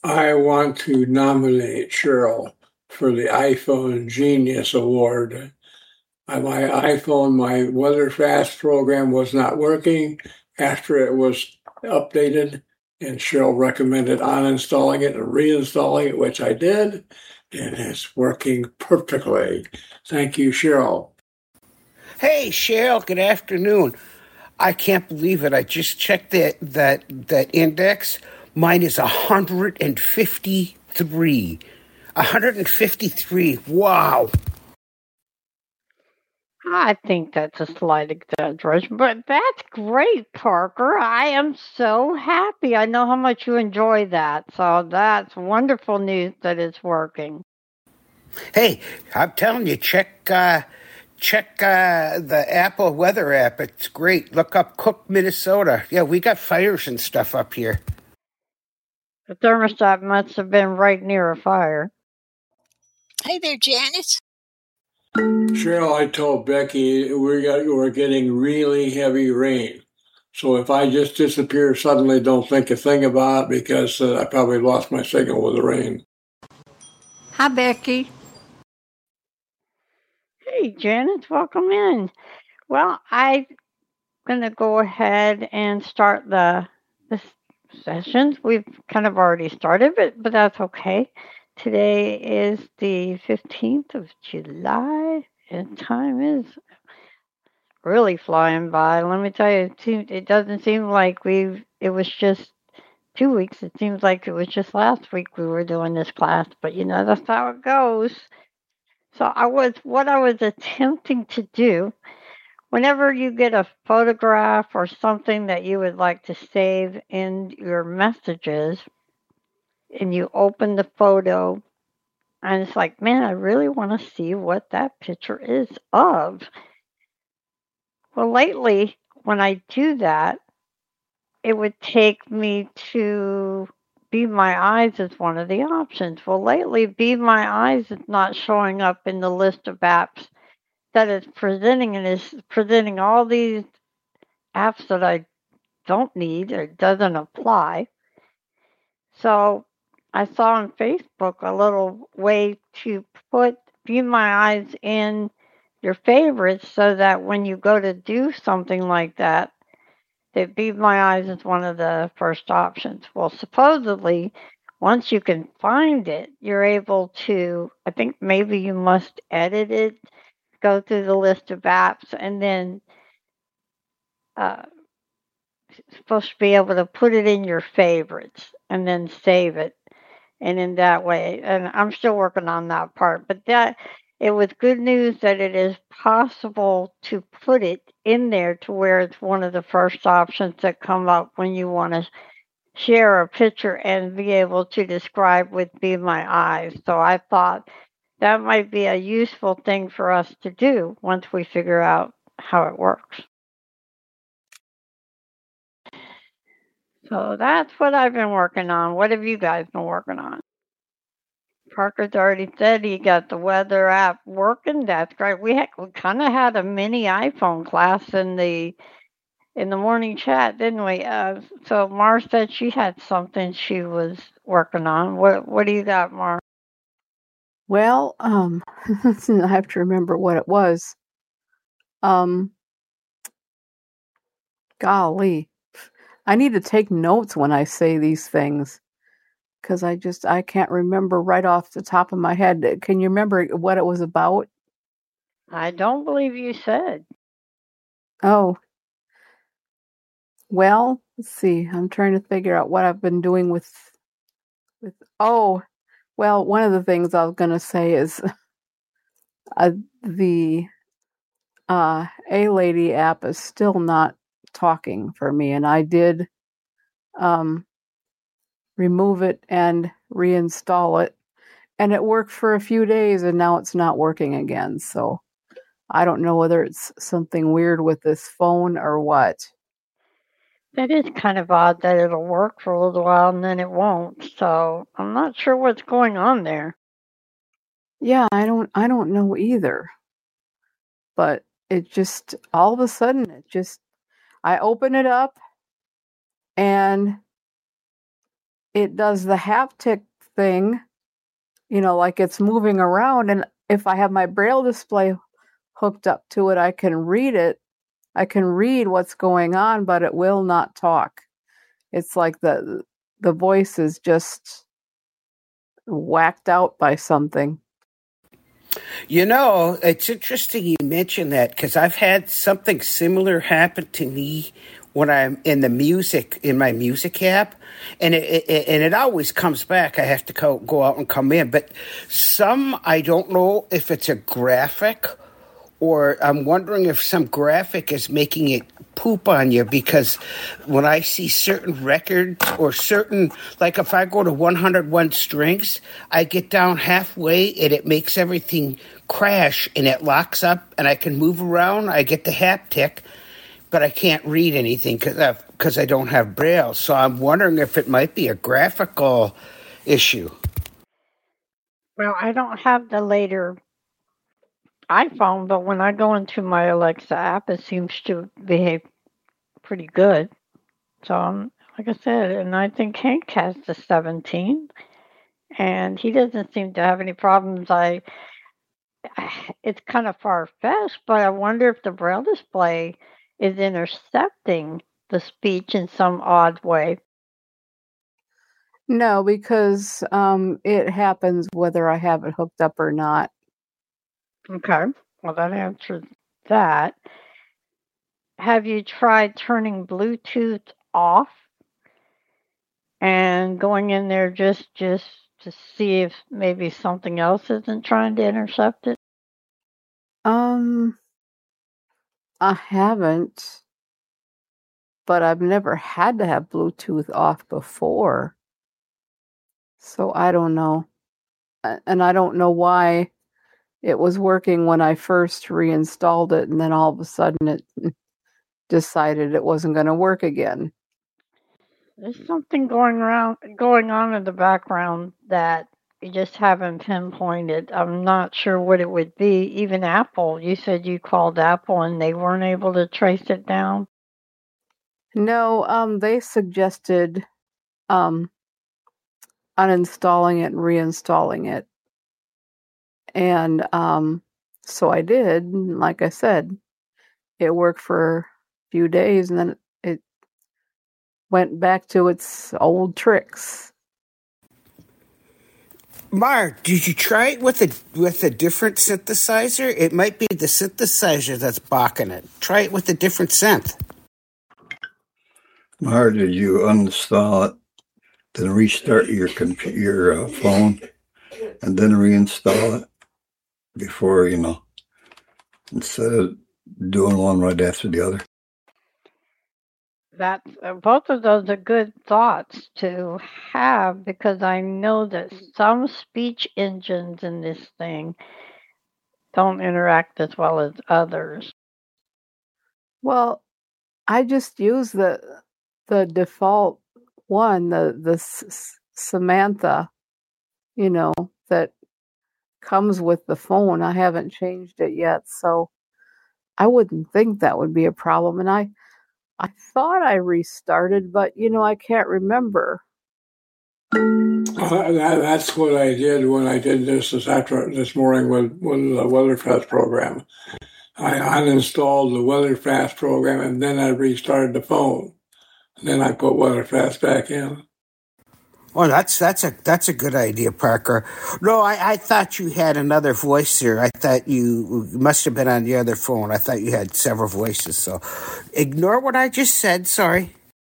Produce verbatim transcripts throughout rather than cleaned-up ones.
I want to nominate Cheryl for the iPhone Genius Award. Uh, My iPhone, my WeatherFast program was not working after it was updated, and Cheryl recommended uninstalling it and reinstalling it, which I did, and it's working perfectly. Thank you, Cheryl. Hey, Cheryl, good afternoon. I can't believe it. I just checked that that that index. Mine is one hundred fifty-three. one hundred fifty-three. Wow. I think that's a slight exaggeration, but that's great, Parker. I am so happy. I know how much you enjoy that, so that's wonderful news that it's working. Hey, I'm telling you, check uh, check uh, the Apple weather app. It's great. Look up Cook, Minnesota. Yeah, we got fires and stuff up here. The thermostat must have been right near a fire. Hey there, Janice. Cheryl, I told Becky we got, we're getting really heavy rain. So if I just disappear suddenly, don't think a thing about it because uh, I probably lost my signal with the rain. Hi, Becky. Hey, Janice, welcome in. Well, I'm going to go ahead and start the, the sessions. We've kind of already started, but, but that's okay. Today is the fifteenth of July, and time is really flying by. Let me tell you, it, seems, it doesn't seem like we've, it was just two weeks. It seems like it was just last week we were doing this class, but you know, that's how it goes. So I was, what I was attempting to do, whenever you get a photograph or something that you would like to save in your messages, and you open the photo, and it's like, man, I really want to see what that picture is of. Well, lately, when I do that, it would take me to Be My Eyes as one of the options. Well, lately, Be My Eyes is not showing up in the list of apps that it's presenting, and is presenting all these apps that I don't need or doesn't apply. So I saw on Facebook a little way to put Be My Eyes in your favorites so that when you go to do something like that, that Be My Eyes is one of the first options. Well, supposedly, once you can find it, you're able to, I think maybe you must edit it, go through the list of apps, and then uh, supposed to be able to put it in your favorites and then save it. And in that way, and I'm still working on that part, but that it was good news that it is possible to put it in there to where it's one of the first options that come up when you want to share a picture and be able to describe with Be My Eyes. So I thought that might be a useful thing for us to do once we figure out how it works. So that's what I've been working on. What have you guys been working on? Parker's already said he got the weather app working. That's great. We had, we kind of had a mini iPhone class in the in the morning chat, didn't we? Uh, so Mar said she had something she was working on. What What do you got, Mar? Well, um, I have to remember what it was. Um, golly, I need to take notes when I say these things because I just I can't remember right off the top of my head. Can you remember what it was about? I don't believe you said. Oh, well, let's see. I'm trying to figure out what I've been doing with with. Oh, well, one of the things I was going to say is uh, the uh, A Lady app is still not talking for me, and I did um, remove it and reinstall it, and it worked for a few days, and now it's not working again. So I don't know whether it's something weird with this phone or what. That is kind of odd that it'll work for a little while and then it won't. So I'm not sure what's going on there. Yeah, I don't I don't know either. But it just all of a sudden it just I open it up and it does the haptic thing, you know, like it's moving around. And if I have my Braille display hooked up to it, I can read it. I can read what's going on, but it will not talk. It's like the the voice is just whacked out by something. You know, it's interesting you mention that because I've had something similar happen to me when I'm in the music, in my music app, and it, it and it always comes back. I have to go, go out and come in. But some, I don't know if it's a graphic or I'm wondering if some graphic is making it poop on you, because when I see certain records or certain, like if I go to one hundred one strings, I get down halfway and it makes everything crash and it locks up and I can move around. I get the haptic, but I can't read anything because because I don't have Braille. So I'm wondering if it might be a graphical issue. Well, I don't have the later iPhone, but when I go into my Alexa app, it seems to behave pretty good. So, um, like I said, and I think Hank has the seventeen, and he doesn't seem to have any problems. I, it's kind of far-fetched, but I wonder if the Braille display is intercepting the speech in some odd way. No, because um, it happens whether I have it hooked up or not. Okay, well, that answers that. Have you tried turning Bluetooth off and going in there just just to see if maybe something else isn't trying to intercept it? Um, I haven't, but I've never had to have Bluetooth off before. So I don't know. And I don't know why it was working when I first reinstalled it, and then all of a sudden it decided it wasn't going to work again. There's something going around, going on in the background that you just haven't pinpointed. I'm not sure what it would be. Even Apple, you said you called Apple and they weren't able to trace it down. No, um, they suggested um, uninstalling it and reinstalling it. And um, so I did. And like I said, it worked for a few days and then it went back to its old tricks. Mark, did you try it with a with a different synthesizer? It might be the synthesizer that's balking it. Try it with a different synth. Mark, did you uninstall it, then restart your computer, your uh, phone, and then reinstall it before, you know, instead of doing one right after the other? That uh, both of those are good thoughts to have, because I know that some speech engines in this thing don't interact as well as others. Well, I just use the the default one, the the S- Samantha, you know, that comes with the phone. I haven't changed it yet, so I wouldn't think that would be a problem. And I I thought I restarted, but you know, I can't remember. Uh, that, that's what I did when I did this this after this morning with with the WeatherFast program. I uninstalled the WeatherFast program and then I restarted the phone. And then I put WeatherFast back in. Oh, that's that's a that's a good idea, Parker. No, I, I thought you had another voice here. I thought you, you must have been on the other phone. I thought you had several voices. So ignore what I just said. Sorry.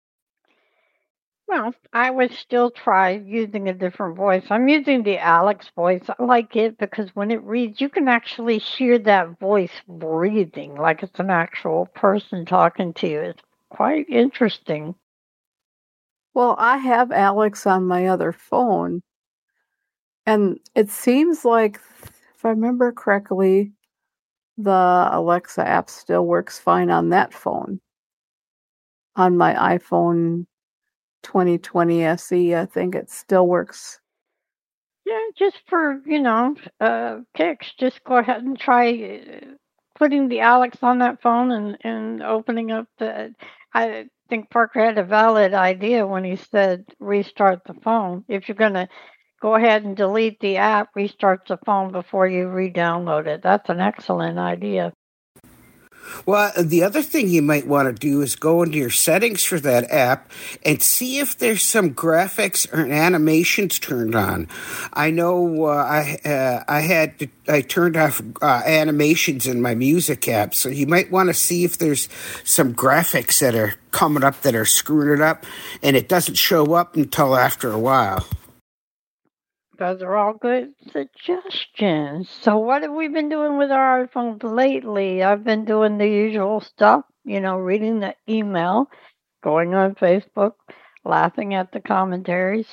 Well, I would still try using a different voice. I'm using the Alex voice. I like it because when it reads, you can actually hear that voice breathing like it's an actual person talking to you. It's quite interesting. Well, I have Alex on my other phone, and it seems like, if I remember correctly, the Alexa app still works fine on that phone. On my iPhone twenty twenty S E, I think it still works. Yeah, just for, you know, uh, kicks, just go ahead and try uh, putting the Alex on that phone and, and opening up the... I, think Parker had a valid idea when he said restart the phone. If you're going to go ahead and delete the app, restart the phone before you re-download it. That's an excellent idea. Well, the other thing you might want to do is go into your settings for that app and see if there's some graphics or animations turned on. I know uh, I uh, I had to, I turned off uh, animations in my music app, so you might want to see if there's some graphics that are coming up that are screwing it up, and it doesn't show up until after a while. Those are all good suggestions. So what have we been doing with our iPhones lately? I've been doing the usual stuff, you know, reading the email, going on Facebook, laughing at the commentaries,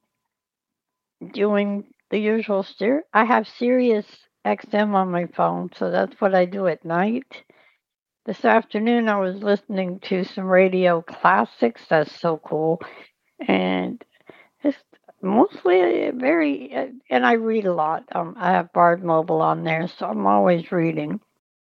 doing the usual steer. I have Sirius X M on my phone, so that's what I do at night. This afternoon I was listening to some radio classics. That's so cool. And it's mostly very, and I read a lot. Um, I have Bard Mobile on there, so I'm always reading.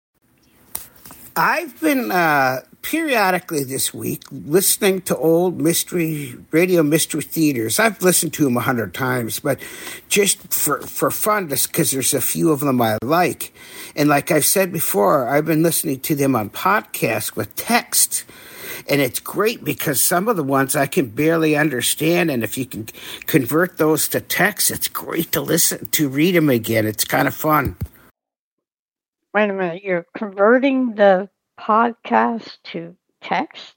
I've been uh, periodically this week listening to old mystery radio mystery theaters. I've listened to them a hundred times, but just for for fun, just because there's a few of them I like. And like I've said before, I've been listening to them on podcasts with text. And it's great because some of the ones I can barely understand, and if you can convert those to text, it's great to listen to read them again. It's kind of fun. Wait a minute, you're converting the podcast to text?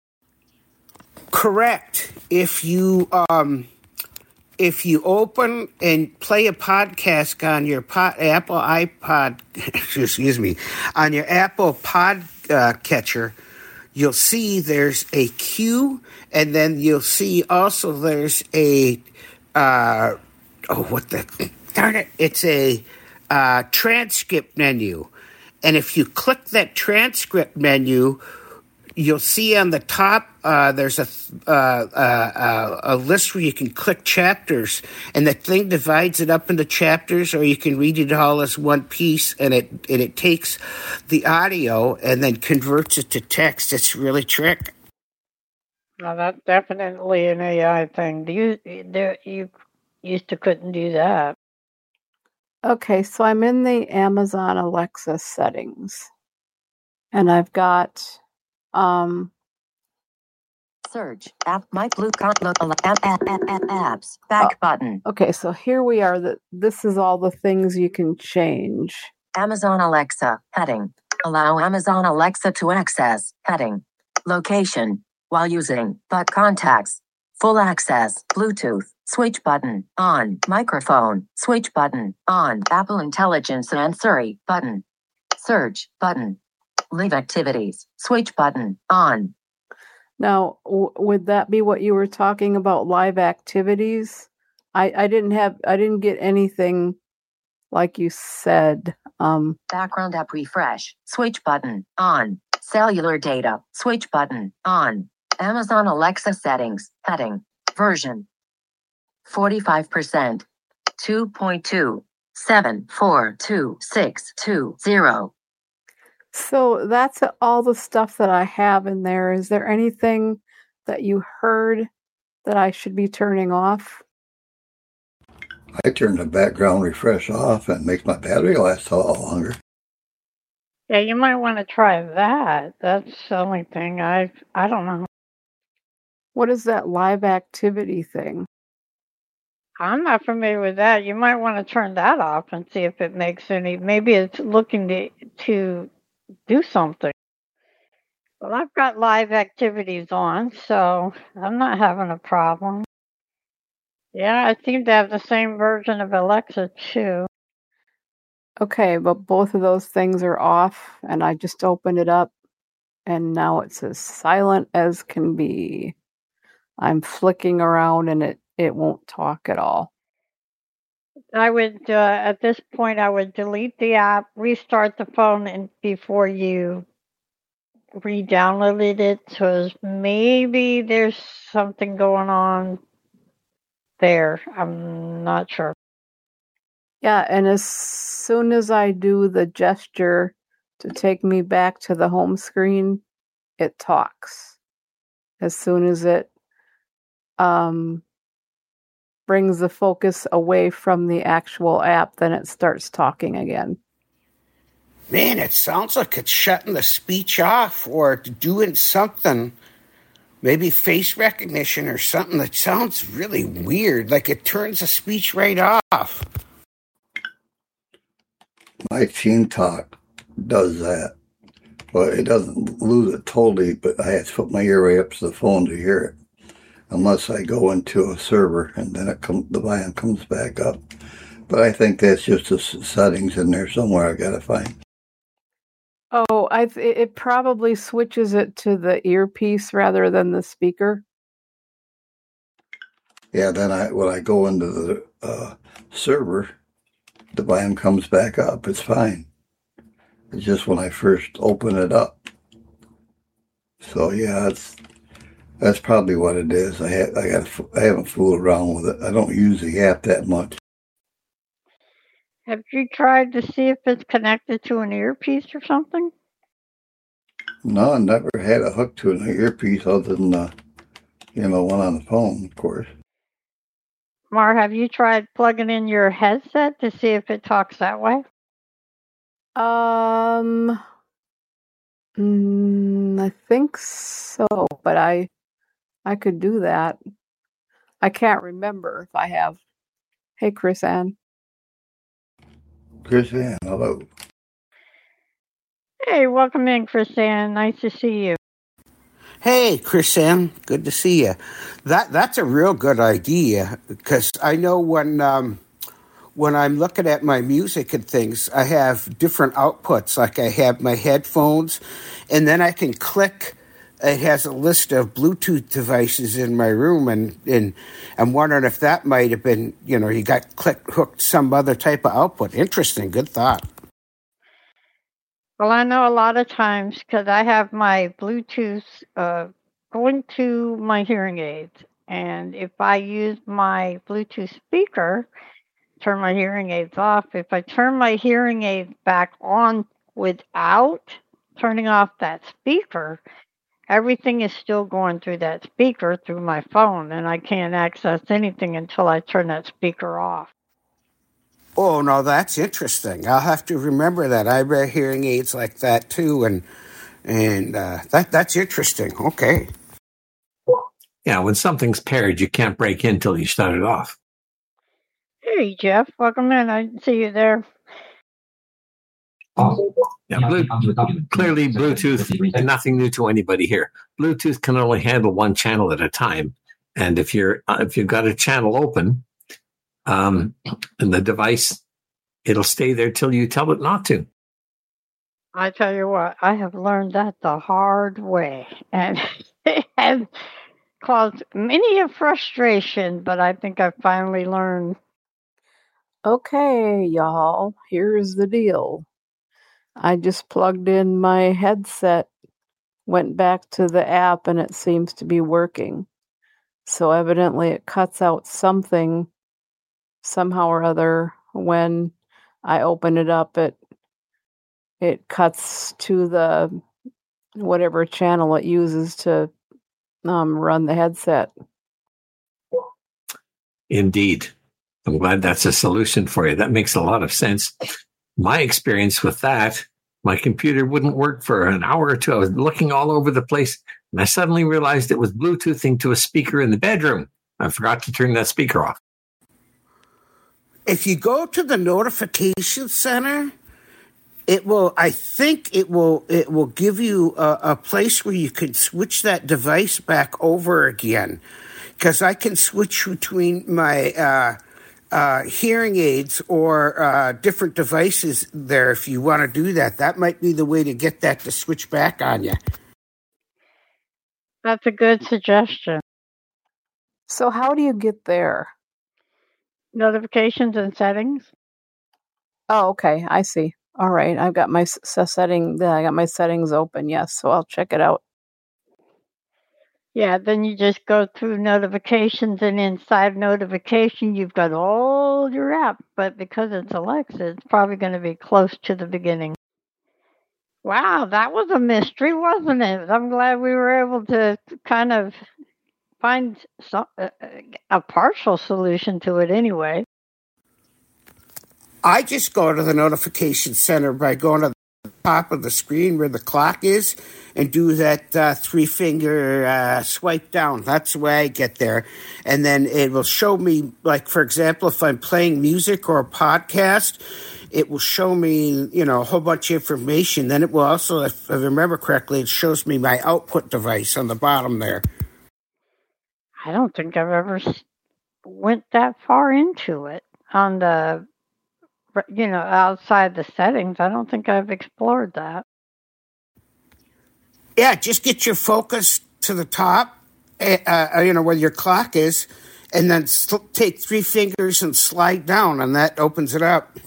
Correct. If you um, if you open and play a podcast on your pod, Apple iPod, excuse me, on your Apple pod uh, catcher, you'll see there's a queue, and then you'll see also there's a, uh, oh, what the, darn it, it's a uh, transcript menu. And if you click that transcript menu, you'll see on the top uh, there's a uh, uh, a list where you can click chapters, and the thing divides it up into chapters, or you can read it all as one piece, and it and it takes the audio and then converts it to text. It's really trick. Now that's definitely an A I thing. Do you there you used to couldn't do that? Okay, so I'm in the Amazon Alexa settings, and I've got um. Search app my blue card look app app app app apps back Oh, button. Okay, so here we are. That this is all the things you can change. Amazon Alexa heading. Allow Amazon Alexa to access heading. Location while using but contacts. Full access. Bluetooth. Switch button on. Microphone. Switch button on. Apple Intelligence and Siri button. Search button. Leave activities. Switch button on. Now, w- would that be what you were talking about, live activities? I, I didn't have, I didn't get anything like you said. Um, Background app refresh. Switch button on. Cellular data. Switch button on. Amazon Alexa settings. Heading. Version. forty-five percent. two point two. seven four two six two zero. so that's all the stuff that I have in there. Is there anything that you heard that I should be turning off? I turn the background refresh off and it makes my battery last a lot longer. Yeah, you might want to try that. That's the only thing I I don't know. What is that live activity thing? I'm not familiar with that. You might want to turn that off and see if it makes any. Maybe it's looking to to do something. Well, I've got live activities on, so I'm not having a problem. Yeah, I seem to have the same version of Alexa too. Okay, but both of those things are off, and I just opened it up, and now it's as silent as can be. I'm flicking around, and it, it won't talk at all. I would, uh, at this point, I would delete the app, restart the phone, and before you re-downloaded it, so maybe there's something going on there. I'm not sure. Yeah, and as soon as I do the gesture to take me back to the home screen, it talks. As soon as it um, brings the focus away from the actual app, then it starts talking again. Man, it sounds like it's shutting the speech off or doing something, maybe face recognition or something that sounds really weird, like it turns the speech right off. My Team Talk does that. Well, it doesn't lose it totally, but I have to put my ear way up to the phone to hear it. Unless I go into a server and then it comes, the volume comes back up. But I think that's just the settings in there somewhere I gotta find. Oh, I th- it probably switches it to the earpiece rather than the speaker. Yeah, then I when I go into the uh, server, the volume comes back up. It's fine. It's just when I first open it up. So yeah, it's that's probably what it is. I ha- I got I haven't fooled around with it. I don't use the app that much. Have you tried to see if it's connected to an earpiece or something? No, I never had a hook to an earpiece other than the, you know, one on the phone, of course. Mar, have you tried plugging in your headset to see if it talks that way? Um, mm, I think so, but I I could do that. I can't remember if I have. Hey, Chris Ann. Chris Ann, hello. Hey, welcome in, Chris Ann. Nice to see you. Hey, Chris Ann, good to see you. That that's a real good idea because I know when um, when I'm looking at my music and things, I have different outputs. Like I have my headphones, and then I can click. It has a list of Bluetooth devices in my room, and, and I'm wondering if that might have been, you know, you got click hooked some other type of output. Interesting, good thought. Well, I know a lot of times because I have my Bluetooth uh, going to my hearing aids, and if I use my Bluetooth speaker, turn my hearing aids off. If I turn my hearing aids back on without turning off that speaker, everything is still going through that speaker through my phone, and I can't access anything until I turn that speaker off. Oh, no, that's interesting. I'll have to remember that. I wear hearing aids like that, too, and and uh, that that's interesting. Okay. Yeah, when something's paired, you can't break in until you shut it off. Hey, Jeff. Welcome in. I didn't see you there. Oh, yeah, Blue, clearly Bluetooth, nothing new to anybody here. Bluetooth can only handle one channel at a time. And if you're uh, if you've got a channel open, um, and the device, it'll stay there till you tell it not to. I tell you what, I have learned that the hard way, and it has caused many a frustration, but I think I've finally learned. Okay, y'all, here's the deal. I just plugged in my headset, went back to the app, and it seems to be working. So evidently it cuts out something somehow or other when I open it up. It it cuts to the whatever channel it uses to um, run the headset. Indeed. I'm glad that's a solution for you. That makes a lot of sense. My experience with that, my computer wouldn't work for an hour or two. I was looking all over the place, and I suddenly realized it was Bluetoothing to a speaker in the bedroom. I forgot to turn that speaker off. If you go to the notification center, it will, I think it will, it will give you a, a place where you can switch that device back over again. Because I can switch between my uh, uh, hearing aids or uh, different devices there if you want to do that. That might be the way to get that to switch back on you. That's a good suggestion. So how do you get there? Notifications and settings. Oh, okay, I see. All right, I've got my s- setting. I got my settings open. Yes, so I'll check it out. Yeah, then you just go through notifications, and inside notification, you've got all your apps. But because it's Alexa, it's probably going to be close to the beginning. Wow, that was a mystery, wasn't it? I'm glad we were able to kind of find some, uh, a partial solution to it anyway. I just go to the notification center by going to the top of the screen where the clock is and do that uh, three-finger uh, swipe down. That's the way I get there. And then it will show me, like, for example, if I'm playing music or a podcast, it will show me, you know, a whole bunch of information. Then it will also, if I remember correctly, it shows me my output device on the bottom there. I don't think I've ever went that far into it on the, you know, outside the settings. I don't think I've explored that. Yeah, just get your focus to the top, uh, you know, where your clock is, and then take three fingers and slide down, and that opens it up.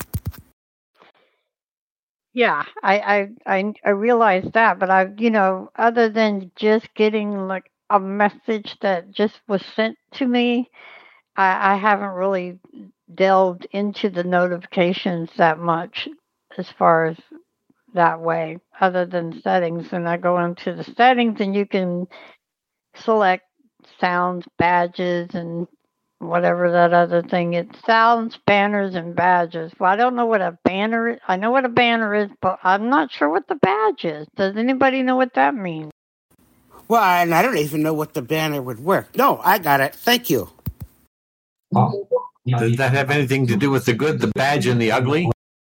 Yeah, I, I, I, I realized that, but I, you know, other than just getting like a message that just was sent to me, I, I haven't really delved into the notifications that much as far as that way, other than settings. And I go into the settings and you can select sounds, badges, and whatever that other thing is. Sounds, banners, and badges. Well, I don't know what a banner is. I know what a banner is, but I'm not sure what the badge is. Does anybody know what that means? Well, and I don't even know what the banner would work. No, I got it. Thank you. Oh. Does that have anything to do with the good, the badge, and the ugly?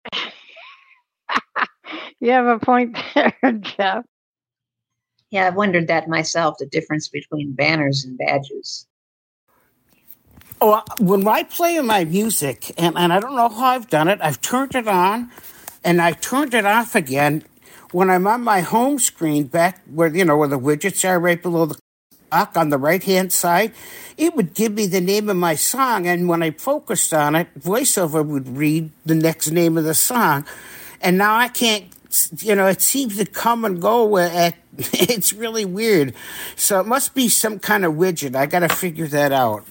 You have a point there, Jeff. Yeah, I've wondered that myself, the difference between banners and badges. Oh, when I play my music, and, and I don't know how I've done it, I've turned it on, and I've turned it off again. When I'm on my home screen, back where, you know, where the widgets are right below the clock on the right-hand side, it would give me the name of my song, and when I focused on it, VoiceOver would read the next name of the song. And now I can't, you know, it seems to come and go at, it's really weird. So it must be some kind of widget. I got to figure that out.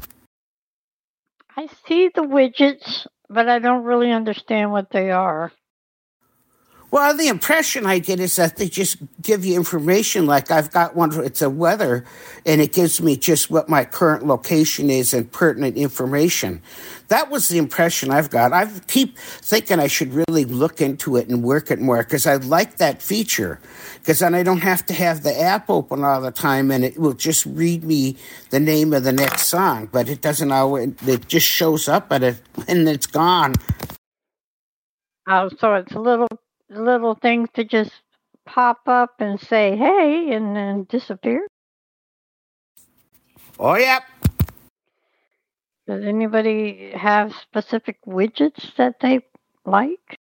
I see the widgets, but I don't really understand what they are. Well, the impression I get is that they just give you information. Like I've got one, it's a weather, and it gives me just what my current location is and pertinent information. That was the impression I've got. I keep thinking I should really look into it and work it more because I like that feature, because then I don't have to have the app open all the time, and it will just read me the name of the next song. But it doesn't always, it just shows up at it and it's gone. Oh, so it's a little... little things to just pop up and say, hey, and then disappear? Oh, yeah. Does anybody have specific widgets that they like?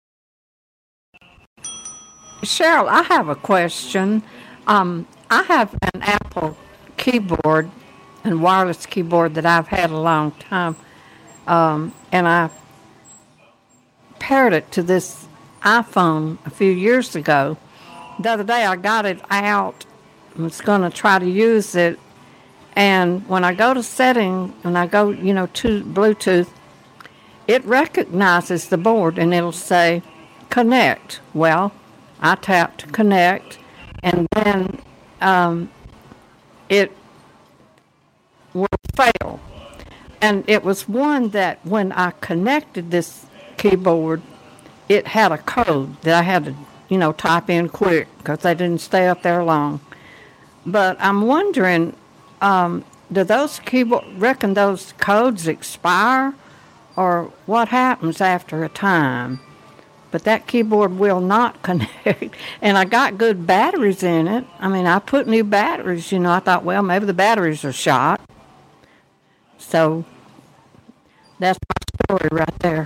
Cheryl, I have a question. Um, I have an Apple keyboard and wireless keyboard that I've had a long time, um, and I paired it to this iPhone a few years ago. The other day I got it out and was going to try to use it, and when I go to setting and I go, you know, to Bluetooth, it recognizes the board and it'll say connect. Well, I tapped connect, and then um, it will fail. And it was one that when I connected this keyboard, it had a code that I had to, you know, type in quick because they didn't stay up there long. But I'm wondering, um, do those keyboard, reckon those codes expire, or what happens after a time? But that keyboard will not connect. And I got good batteries in it. I mean, I put new batteries, you know. I thought, well, maybe the batteries are shot. So that's my story right there.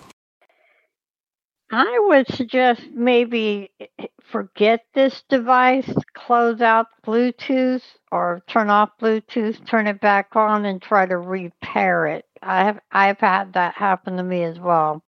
I would suggest maybe forget this device, close out Bluetooth, or turn off Bluetooth, turn it back on, and try to repair it. I have I've had that happen to me as well.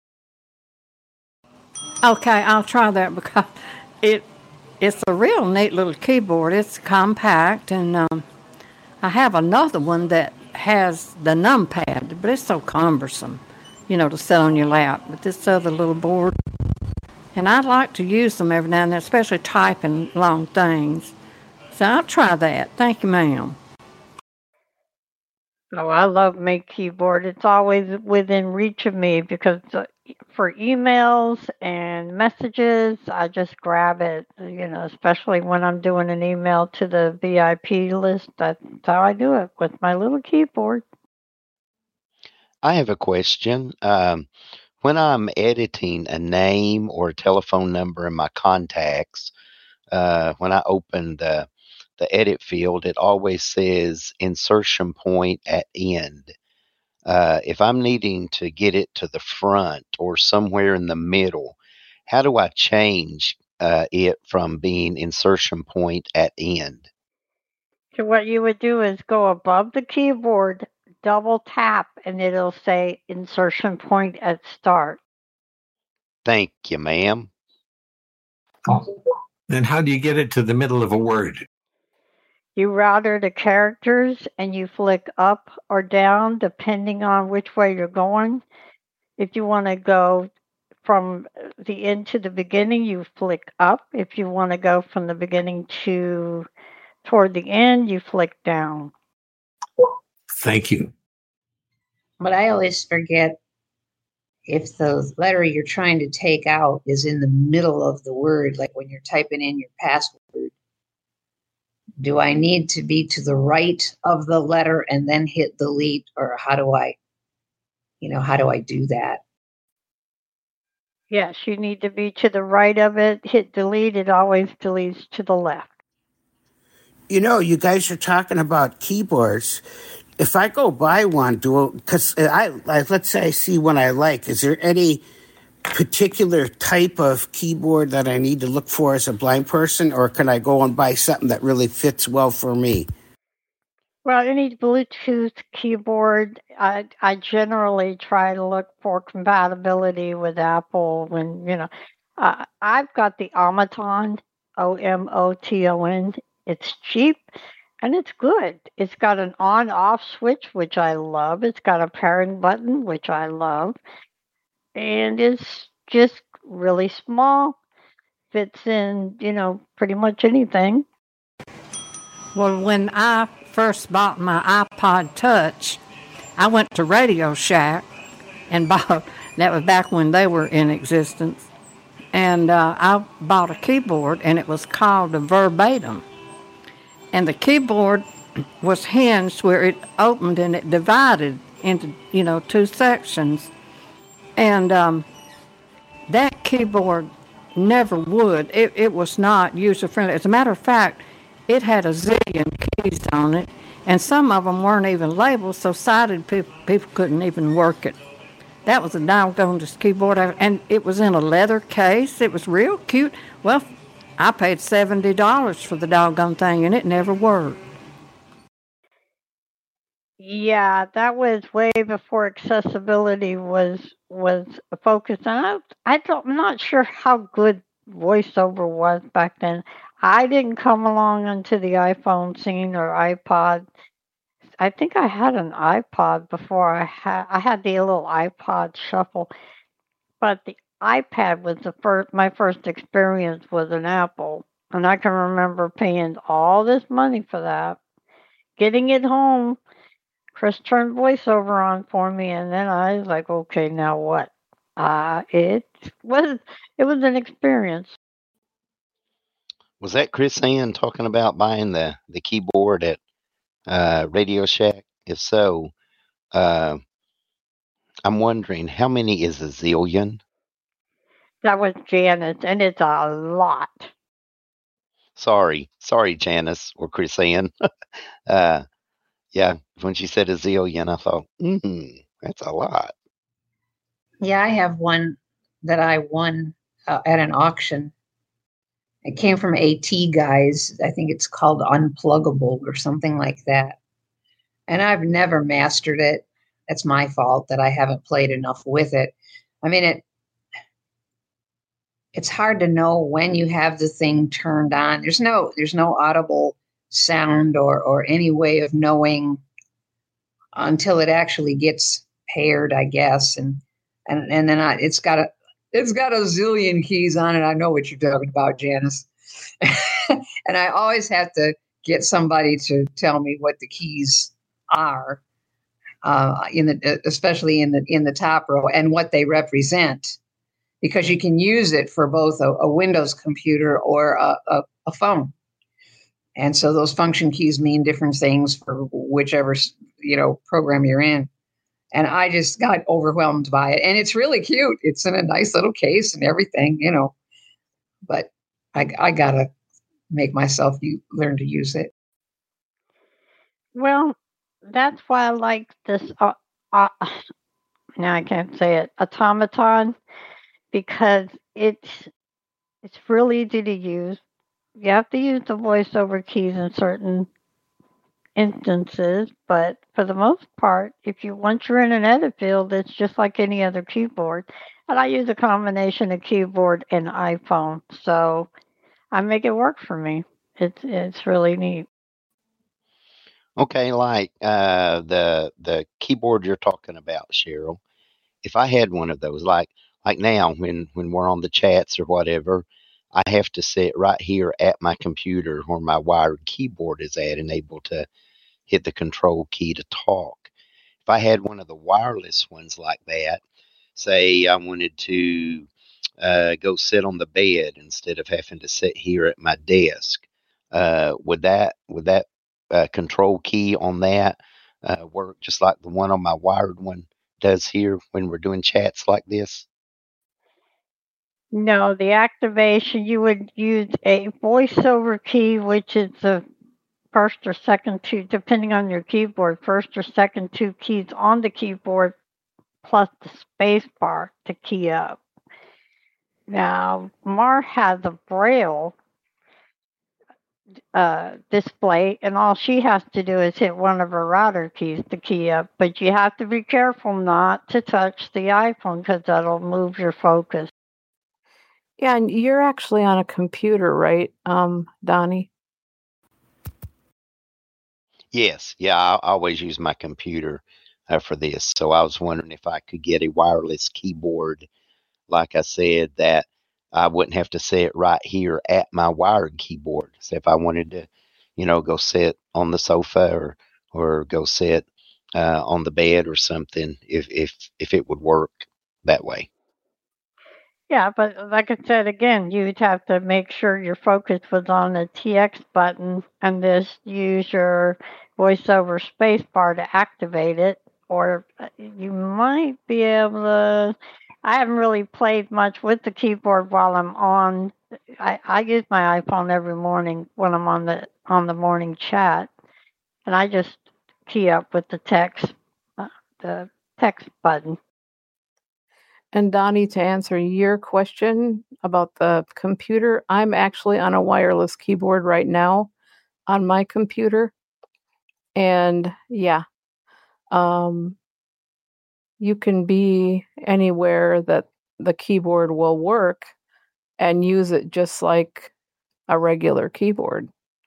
Okay, I'll try that because it it's a real neat little keyboard. It's compact, and um, I have another one that has the numpad, but it's so cumbersome, you know, to sit on your lap. But this other little board and I'd like to use them every now and then, especially typing long things. So I'll try that. Thank you, ma'am. Oh, I love my keyboard. It's always within reach of me because uh, for emails and messages, I just grab it, you know, especially when I'm doing an email to the V I P list. That's how I do it, with my little keyboard. I have a question. Um, when I'm editing a name or a telephone number in my contacts, uh, when I open the the edit field, it always says insertion point at end. Uh, if I'm needing to get it to the front or somewhere in the middle, how do I change uh, it from being insertion point at end? So what you would do is go above the keyboard, double tap, and it'll say insertion point at start. Thank you, ma'am. Then how do you get it to the middle of a word? You router the characters and you flick up or down depending on which way you're going. If you want to go from the end to the beginning, you flick up. If you want to go from the beginning to toward the end, you flick down. Thank you. But I always forget if the letter you're trying to take out is in the middle of the word, like when you're typing in your password. Do I need to be to the right of the letter and then hit delete, or how do I, you know, how do I do that? Yes, you need to be to the right of it. Hit delete. It always deletes to the left. You know, you guys are talking about keyboards. If I go buy one, do because I, I let's say I see one I like. Is there any particular type of keyboard that I need to look for as a blind person, or can I go and buy something that really fits well for me? Well, any Bluetooth keyboard, I I generally try to look for compatibility with Apple. When you know, uh, I've got the Omoton, O M O T O N. It's cheap and it's good. It's got an on-off switch, which I love. It's got a pairing button, which I love. And it's just really small. Fits in, you know, pretty much anything. Well, when I first bought my iPod Touch, I went to Radio Shack and bought, that was back when they were in existence, and uh, I bought a keyboard, and it was called a Verbatim. And the keyboard was hinged where it opened and it divided into, you know, two sections. And um, that keyboard never would. It, it was not user-friendly. As a matter of fact, it had a zillion keys on it, and some of them weren't even labeled, so sighted people, people couldn't even work it. That was a doggone keyboard, and it was in a leather case. It was real cute. Well, I paid seventy dollars for the doggone thing, and it never worked. Yeah, that was way before accessibility was was a focus. And I, I don't, I'm not sure how good VoiceOver was back then. I didn't come along onto the iPhone scene or iPod. I think I had an iPod before I had I had the little iPod Shuffle, but the iPad was the first. My first experience was an Apple, and I can remember paying all this money for that, getting it home. Chris turned VoiceOver on for me, and then I was like, okay, now what? Uh, it was it was an experience. Was that Chris Ann talking about buying the, the keyboard at uh, Radio Shack? If so, uh, I'm wondering, how many is a zillion? That was Janice, and it's a lot. Sorry. Sorry, Janice or Chris Ann. uh, yeah, when she said a zillion, I thought, mm, that's a lot. Yeah, I have one that I won uh, at an auction. It came from AT Guys. I think it's called Unpluggable or something like that. And I've never mastered it. That's my fault that I haven't played enough with it. I mean, it. It's hard to know when you have the thing turned on. There's no, there's no audible sound or or any way of knowing until it actually gets paired, I guess. And and and then I, it's got a it's got a zillion keys on it. I know what you're talking about, Janice. And I always have to get somebody to tell me what the keys are, uh, in the especially in the in the top row, and what they represent, because you can use it for both a, a Windows computer or a, a, a phone. And so those function keys mean different things for whichever, you know, program you're in. And I just got overwhelmed by it. And it's really cute. It's in a nice little case and everything, you know. But I, I got to make myself u- learn to use it. Well, that's why I like this. Uh, uh, now I can't say it. Automaton, because it's it's really easy to use. You have to use the voice over keys in certain instances, but for the most part, if you once you're in an edit field, it's just like any other keyboard. And I use a combination of keyboard and iPhone, so I make it work for me. It's it's really neat. Okay, like uh, the the keyboard you're talking about, Cheryl. If I had one of those, like like now when when we're on the chats or whatever, I have to sit right here at my computer where my wired keyboard is at and able to hit the control key to talk. If I had one of the wireless ones like that, say I wanted to uh, go sit on the bed instead of having to sit here at my desk, uh, would that would that uh, control key on that uh, work just like the one on my wired one does here when we're doing chats like this? No, the activation, you would use a voiceover key, which is the first or second two, depending on your keyboard, first or second two keys on the keyboard, plus the space bar to key up. Now, Mar has a Braille uh, display, and all she has to do is hit one of her router keys to key up. But you have to be careful not to touch the iPhone because that'll move your focus. Yeah, and you're actually on a computer, right, um, Donnie? Yes, yeah, I always use my computer uh, for this. So I was wondering if I could get a wireless keyboard, like I said, that I wouldn't have to sit right here at my wired keyboard. So if I wanted to, you know, go sit on the sofa or or go sit uh, on the bed or something, if if if it would work that way. Yeah, but like I said again, you'd have to make sure your focus was on the T X button and just use your voiceover space bar to activate it, or you might be able to. I haven't really played much with the keyboard while I'm on. I, I use my iPhone every morning when I'm on the on the morning chat, and I just key up with the text, uh, the text button. And Donnie, to answer your question about the computer, I'm actually on a wireless keyboard right now on my computer. And yeah, um, you can be anywhere that the keyboard will work and use it just like a regular keyboard.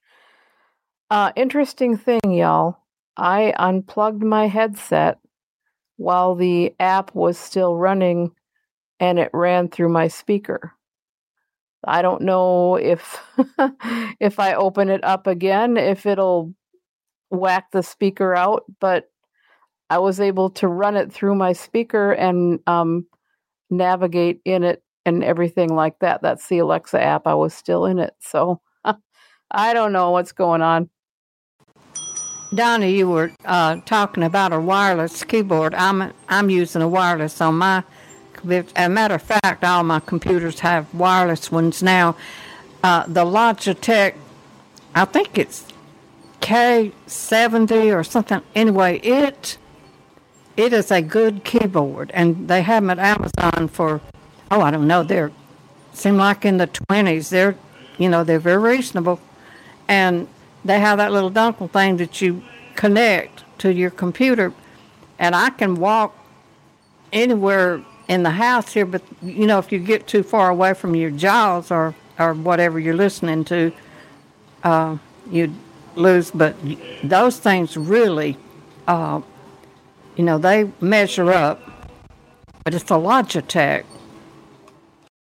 Uh, interesting thing, y'all. I unplugged my headset while the app was still running, and it ran through my speaker. I don't know if if I open it up again, if it'll whack the speaker out, but I was able to run it through my speaker and um, navigate in it and everything like that. That's the Alexa app. I was still in it. So I don't know what's going on. Donnie, you were uh, talking about a wireless keyboard. I'm I'm using a wireless on my. As a matter of fact, all my computers have wireless ones now. Uh, the Logitech, I think it's K seventy or something. Anyway, it it is a good keyboard, and they have them at Amazon for oh I don't know. They're seem like in the twenties. They're you know they're very reasonable, and they have that little dongle thing that you connect to your computer, and I can walk anywhere in the house here, but you know, if you get too far away from your JAWS or, or whatever you're listening to, uh, you'd lose. But those things really, uh, you know, they measure up. But it's a Logitech,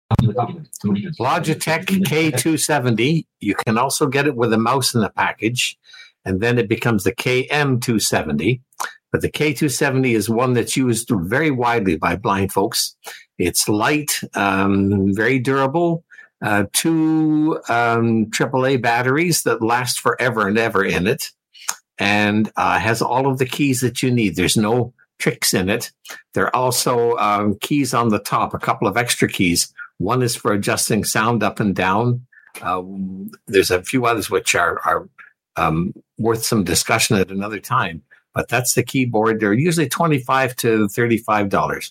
Logitech K two seventy. You can also get it with a mouse in the package, and then it becomes the K M two seventy. But the K two seventy is one that's used very widely by blind folks. It's light, um, very durable, uh, two um, triple A batteries that last forever and ever in it, and uh, has all of the keys that you need. There's no tricks in it. There are also um, keys on the top, a couple of extra keys. One is for adjusting sound up and down. Uh, there's a few others which are, are um, worth some discussion at another time. But that's the keyboard. They're usually twenty-five to thirty-five dollars.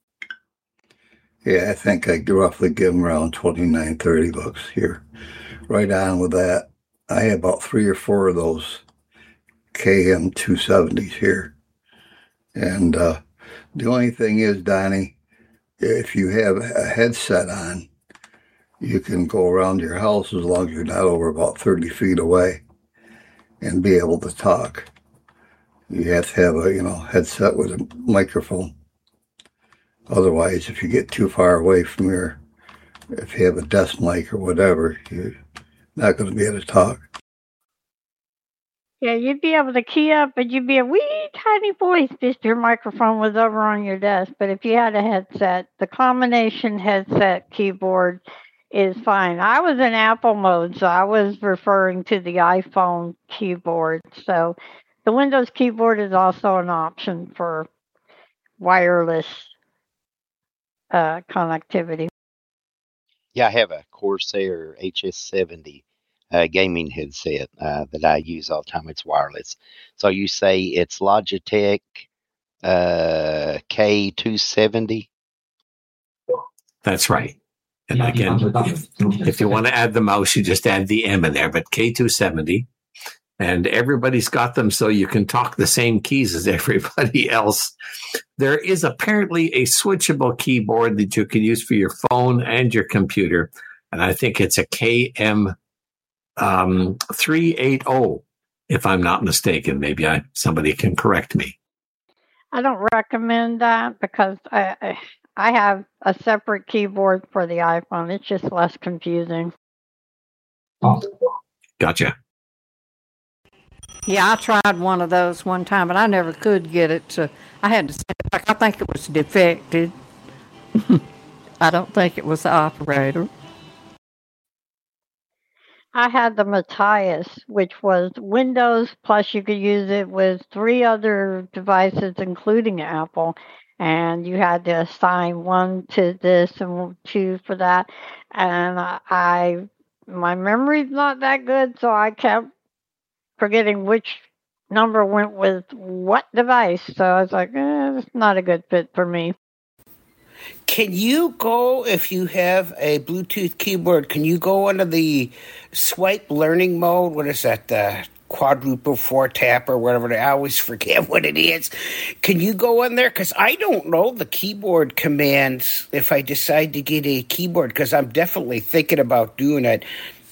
Yeah, I think I roughly give them around twenty-nine, thirty bucks here. Right on with that. I have about three or four of those K M two seventies here. And uh, the only thing is, Donnie, if you have a headset on, you can go around your house as long as you're not over about thirty feet away and be able to talk. You have to have a, you know, headset with a microphone. Otherwise, if you get too far away from your, if you have a desk mic or whatever, you're not going to be able to talk. Yeah, you'd be able to key up, but you'd be a wee tiny voice if your microphone was over on your desk. But if you had a headset, the combination headset keyboard is fine. I was in Apple mode, so I was referring to the iPhone keyboard. So the Windows keyboard is also an option for wireless uh, connectivity. Yeah, I have a Corsair H S seventy uh, gaming headset uh, that I use all the time. It's wireless. So you say it's Logitech uh, K two seventy? That's right. And again, if, if you want to add the mouse, you just add the M in there, but K two seventy. And everybody's got them so you can talk the same keys as everybody else. There is apparently a switchable keyboard that you can use for your phone and your computer. And I think it's a K M um, three eighty, if I'm not mistaken. Maybe I, somebody can correct me. I don't recommend that because I, I have a separate keyboard for the iPhone. It's just less confusing. Oh, gotcha. Yeah, I tried one of those one time, but I never could get it to. I had to send it back. I think it was defected. I don't think it was the operator. I had the Matthias, which was Windows, plus you could use it with three other devices, including Apple. And you had to assign one to this and two for that. And I, my memory's not that good, so I kept forgetting which number went with what device. So I was like, eh, it's not a good fit for me. Can you go, if you have a Bluetooth keyboard, can you go into the swipe learning mode? What is that, the quadruple four tap or whatever? I always forget what it is. Can you go in there? Because I don't know the keyboard commands if I decide to get a keyboard, because I'm definitely thinking about doing it.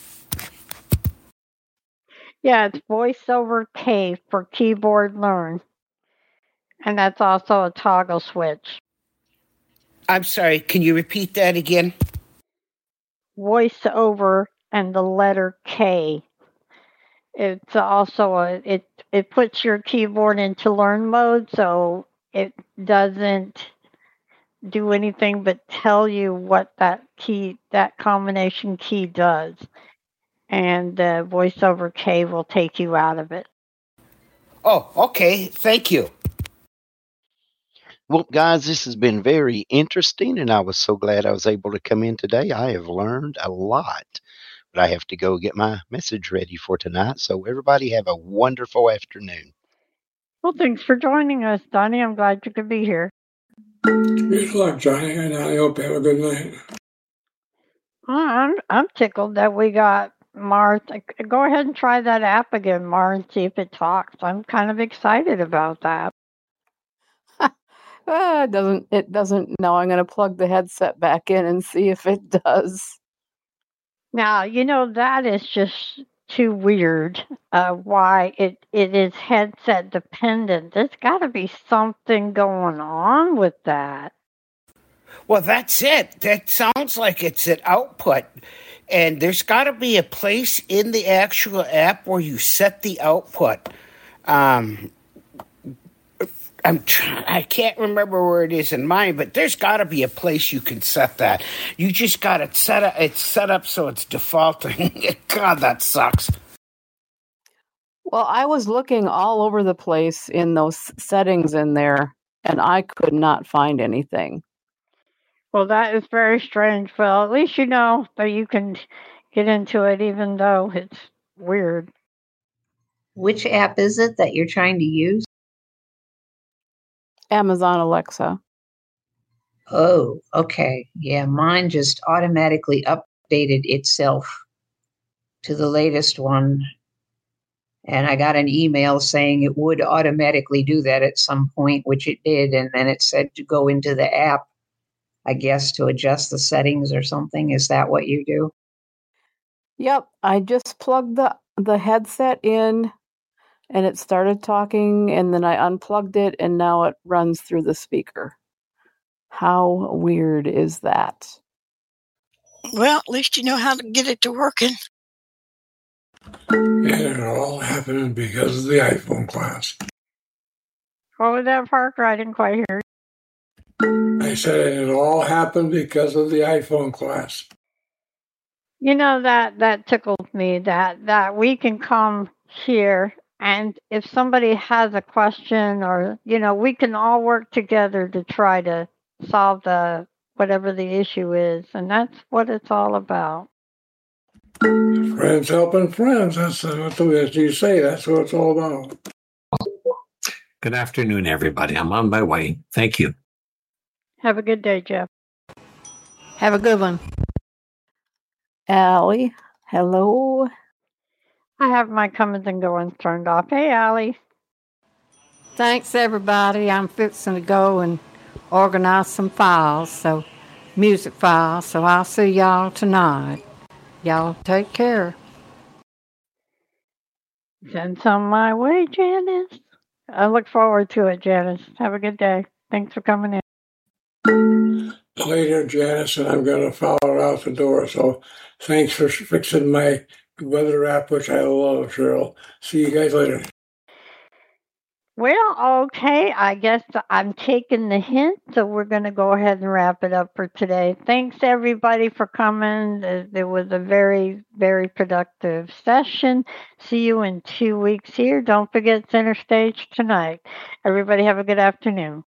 Yeah, it's VoiceOver K for Keyboard Learn. And that's also a toggle switch. I'm sorry, can you repeat that again? VoiceOver and the letter K. It's also a, it, it puts your keyboard into learn mode, so it doesn't do anything but tell you what that key, that combination key does. And the VoiceOver K will take you out of it. Oh, okay. Thank you. Well, guys, this has been very interesting, and I was so glad I was able to come in today. I have learned a lot, but I have to go get my message ready for tonight. So everybody have a wonderful afternoon. Well, thanks for joining us, Donnie. I'm glad you could be here. Good luck, Johnny, and I hope you have a good night. I'm, I'm tickled that we got Mars. Go ahead and try that app again, Mars, and see if it talks. I'm kind of excited about that. Uh, it doesn't it doesn't know. I'm going to plug the headset back in and see if it does. Now, you know, that is just too weird. Uh, why it, it is headset dependent. There's got to be something going on with that. Well, that's it. That sounds like it's an output. And there's got to be a place in the actual app where you set the output. Um, I'm trying, I can't remember where it is in mine, but there's got to be a place you can set that. You just got it set up. It's set up so it's defaulting. God, that sucks. Well, I was looking all over the place in those settings in there, and I could not find anything. Well, that is very strange. Well, at least you know that you can get into it, even though it's weird. Which app is it that you're trying to use? Amazon Alexa. Oh, okay. Yeah, mine just automatically updated itself to the latest one. And I got an email saying it would automatically do that at some point, which it did. And then it said to go into the app, I guess, to adjust the settings or something. Is that what you do? Yep, I just plugged the, the headset in, and it started talking, and then I unplugged it, and now it runs through the speaker. How weird is that? Well, at least you know how to get it to working. And it all happened because of the iPhone class. What was that, Parker? I didn't quite hear. I said it all happened because of the iPhone class. You know, that that tickled me, that that we can come here, and if somebody has a question, or you know, we can all work together to try to solve the whatever the issue is, and that's what it's all about. Friends helping friends. That's what you say. That's what it's all about. Good afternoon, everybody. I'm on my way. Thank you. Have a good day, Jeff. Have a good one. Allie, hello. I have my comings and goings turned off. Hey, Allie. Thanks, everybody. I'm fixing to go and organize some files, so music files. So I'll see y'all tonight. Y'all take care. Send some my way, Janice. I look forward to it, Janice. Have a good day. Thanks for coming in. Later, Janice, and I'm going to follow her out the door. So thanks for fixing my weather app, which I love, Cheryl. See you guys later. Well, okay, I guess I'm taking the hint, so we're going to go ahead and wrap it up for today. Thanks, everybody, for coming. It was a very, very productive session. See you in two weeks here. Don't forget Center Stage tonight. Everybody have a good afternoon.